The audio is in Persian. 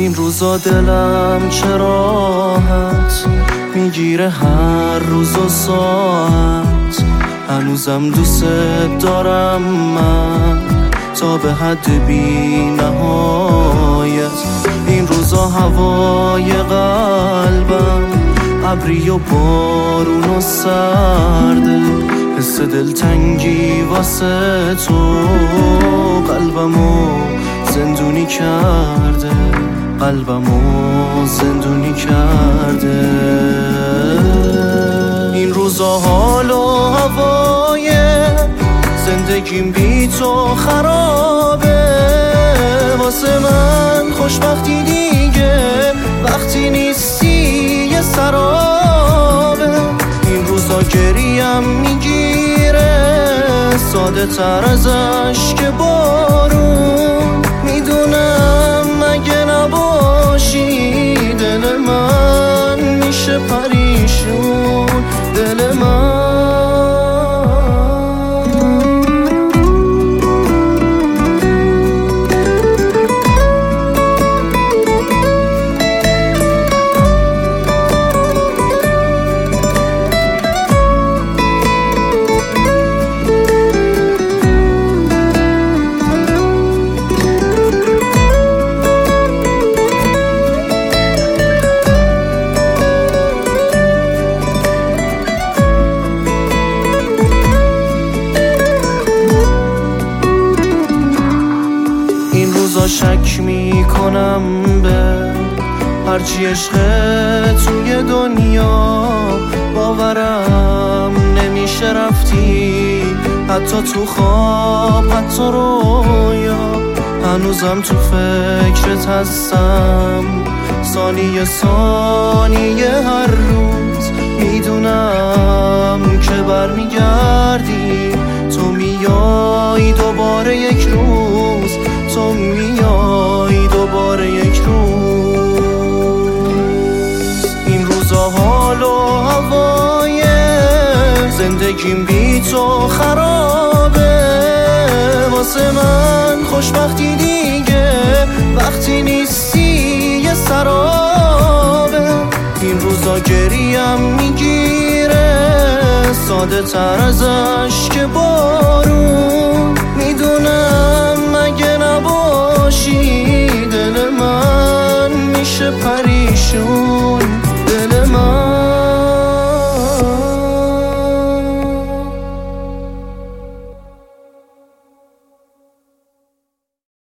این روزا دلم چه راحت میگیره هر روز و ساعت، هنوزم دوست دارم من تا به حد بی نهایت. این روزا هوای قلبم ابری و بارون و سرده، حس دلتنگی واسه تو قلبمو زندونی کرده، قلبمو زندونی کرده. این روزا حال و هوای زندگیم بی تو خرابه، واسه من خوشبختی دیگه وقتی نیستی یه سرابه. این روزا گریم میگیره ساده تر از اشک بارون، میدونم مگه نباشی دل من میشه پریشون، دل من. شک میکنم به هرچی عشق توی دنیا، باورم نمیشه رفتی حتی تو خواب حتی رویا. هنوزم تو فکرت هستم ثانیه ثانیه هر روز، میدونم که برمیگردی تو، میای دوباره یک روز، تو میای دوباره یک روز. این روزا حال و هوای زندگیم بی تو خرابه، واسه من خوشبختی دیگه وقتی نیستی یه سرابه. این روزا گریم میگیره ساده تر از اشک بارون،